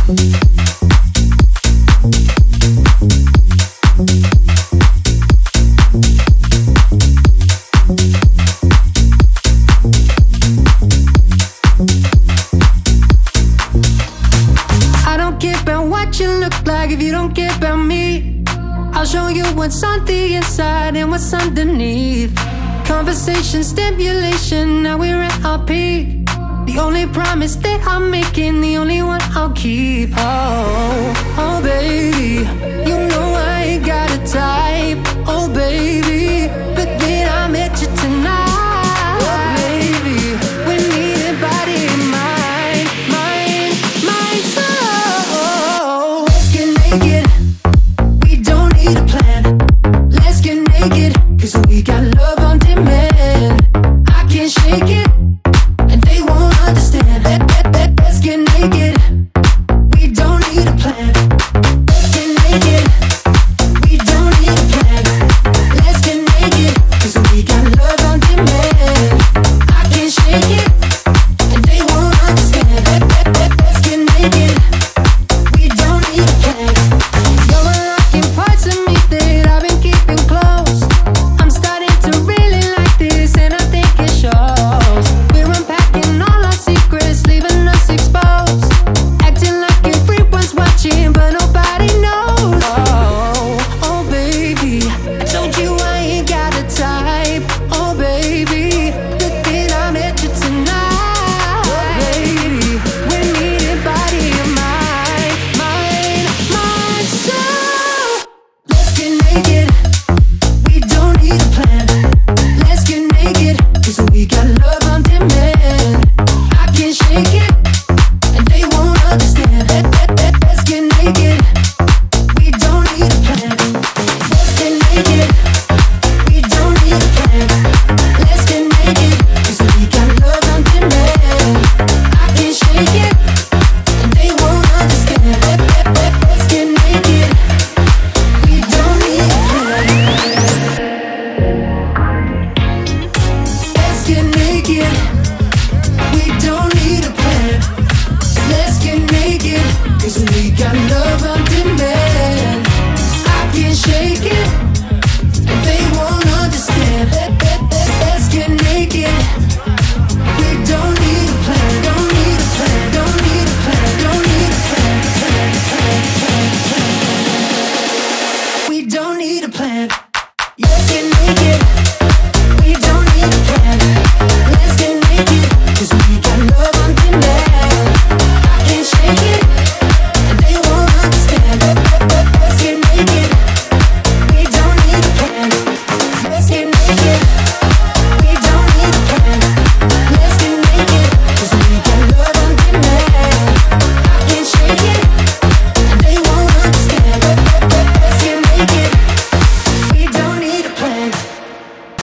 what's on the inside and what's underneath. Conversation, stimulation, now we're at our peak. The only promise that I'm making, the only one I'll keep. Oh, oh baby, you know I ain't got a type. Oh baby, but then I met you tonight. Oh baby, we needed body and mind, mind, soul. Let's get naked, we don't need a plan. Let's get naked, 'cause we got love on demand. I can't shake it, and they won't understand. Let's get naked, we don't need a plan. Let's get naked, we don't need a plan. Let's get naked, 'cause we got love on demand. I can't shake it, and they won't understand. Let's get naked, we don't need a plan. You're unlocking parts of me that I've been keeping close. I'm starting to really like this, and I think it shows. We're unpacking all our secrets, leaving us exposed. Acting like everyone's watching, but nobody knows. Oh, oh baby, I told you I ain't got a type. Oh baby, but then I met you tonight. Oh baby, we needed body and mind, soul. Let's get naked, we don't need a plan. Let's get naked, 'cause we got love on demand. I can't shake it, and they won't understand. Let's get naked, we don't need a plan. Let's get naked, we don't need a plan. Let's get naked, 'cause we got love on demand. I can't shake it, and they won't understand. Let's get naked, we don't need a plan. Let's get naked, we don't need a plan. Let's get naked, 'cause we got love